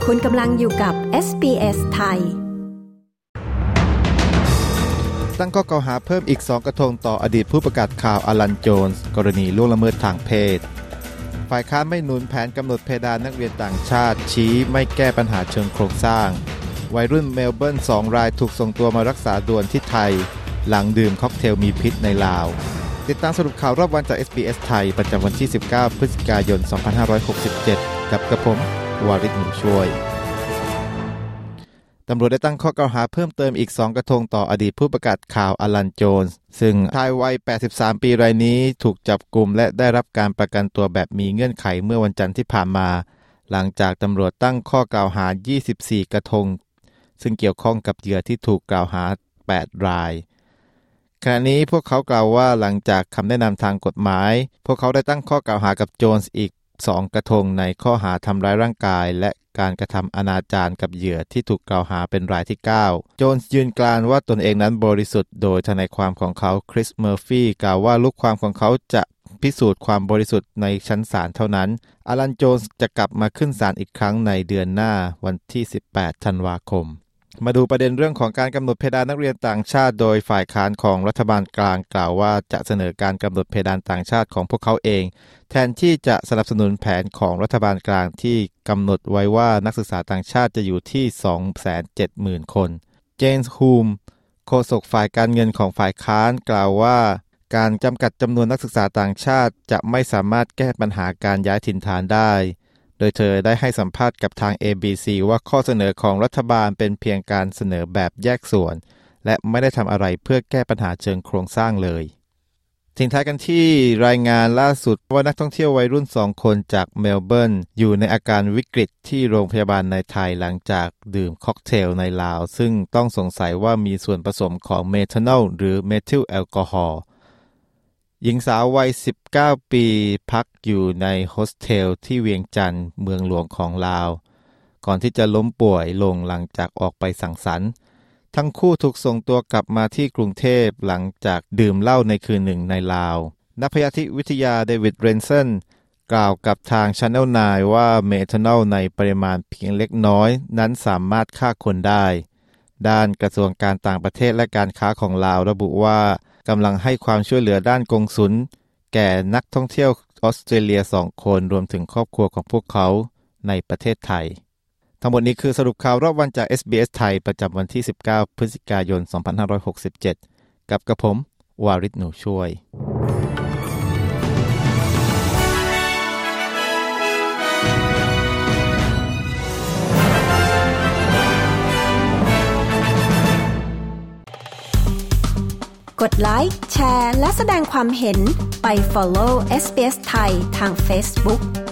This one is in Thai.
คุณกำลังอยู่กับ SBS ไทยตั้งข้อกล่าวหาเพิ่มอีก2กระทงต่ออดีตผู้ประกาศข่าวอลันโจนส์กรณีล่วงละเมิดทางเพศฝ่ายค้านไม่หนุนแผนกำหนดเพดานนักเรียนต่างชาติชี้ไม่แก้ปัญหาเชิงโครงสร้างวัยรุ่นเมลเบิร์น2รายถูกส่งตัวมารักษาด่วนที่ไทยหลังดื่มค็อกเทลมีพิษในลาวติดตามสรุปข่าวรอบวันจาก SBS ไทยประจำวันที่19พฤศจิกายน2567กับกระผมวาริศ หนูช่วยตำรวจได้ตั้งข้อกล่าวหาเพิ่มเติมอีก2กระทงต่ออดีตผู้ประกาศข่าวอลันโจนส์ซึ่งชายวัย83ปีรายนี้ถูกจับกุมและได้รับการประกันตัวแบบมีเงื่อนไขเมื่อวันจันทร์ที่ผ่านมาหลังจากตำรวจตั้งข้อกล่าวหา24กระทงซึ่งเกี่ยวข้องกับเหยื่อที่ถูกกล่าวหา8รายขณะนี้พวกเขากล่าวว่าหลังจากคำแนะนำทางกฎหมายพวกเขาได้ตั้งข้อกล่าวหากับโจนส์อีก2กระทงในข้อหาทำร้ายร่างกายและการกระทำอนาจารกับเหยื่อที่ถูกกล่าวหาเป็นรายที่9โจนส์ยืนกรานว่าตนเองนั้นบริสุทธิ์โดยทนายความของเขาคริสเมอร์ฟี่กล่าวว่าลูกความของเขาจะพิสูจน์ความบริสุทธิ์ในชั้นศาลเท่านั้นอลันโจนส์จะกลับมาขึ้นศาลอีกครั้งในเดือนหน้าวันที่18ธันวาคมมาดูประเด็นเรื่องของการกำหนดเพดานนักเรียนต่างชาติโดยฝ่ายค้านของรัฐบาลกลางกล่าวว่าจะเสนอการกำหนดเพดานต่างชาติของพวกเขาเองแทนที่จะสนับสนุนแผนของรัฐบาลกลางที่กำหนดไว้ว่านักศึกษาต่างชาติจะอยู่ที่ 270,000 คนเจนส์ฮูมโฆษกฝ่ายการเงินของฝ่ายค้านกล่าวว่าการจำกัดจำนวนนักศึกษาต่างชาติจะไม่สามารถแก้ปัญหาการย้ายถิ่นฐานได้โดยเธอได้ให้สัมภาษณ์กับทาง ABC ว่าข้อเสนอของรัฐบาลเป็นเพียงการเสนอแบบแยกส่วนและไม่ได้ทำอะไรเพื่อแก้ปัญหาเชิงโครงสร้างเลยทิ้งท้ายกันที่รายงานล่าสุดว่านักท่องเที่ยววัยรุ่น2คนจากเมลเบิร์นอยู่ในอาการวิกฤตที่โรงพยาบาลในไทยหลังจากดื่มค็อกเทลในลาวซึ่งต้องสงสัยว่ามีส่วนผสมของเมทานอลหรือเมทิลแอลกอฮอล์หญิงสาววัย19ปีพักอยู่ในโฮสเทลที่เวียงจันทร์เมืองหลวงของลาวก่อนที่จะล้มป่วยลงหลังจากออกไปสังสรรค์ทั้งคู่ถูกส่งตัวกลับมาที่กรุงเทพหลังจากดื่มเหล้าในคืนหนึ่งในลาวนักพยาธิวิทยาเดวิดเรนสันกล่าวกับทาง Channel 9 ว่าเมทานอลในปริมาณเพียงเล็กน้อยนั้นสามารถฆ่าคนได้ด้านกระทรวงการต่างประเทศและการค้าของลาวระบุว่ากำลังให้ความช่วยเหลือด้านกงสุลแก่นักท่องเที่ยวออสเตรเลีย2คนรวมถึงครอบครัวของพวกเขาในประเทศไทยทั้งหมดนี้คือสรุปข่าวรอบวันจาก SBS ไทยประจำวันที่19พฤศจิกายน2567กับกระผมวาริศ หนูช่วยกดไลค์แชร์และแสดงความเห็นไป follow SBS ไทยทาง Facebook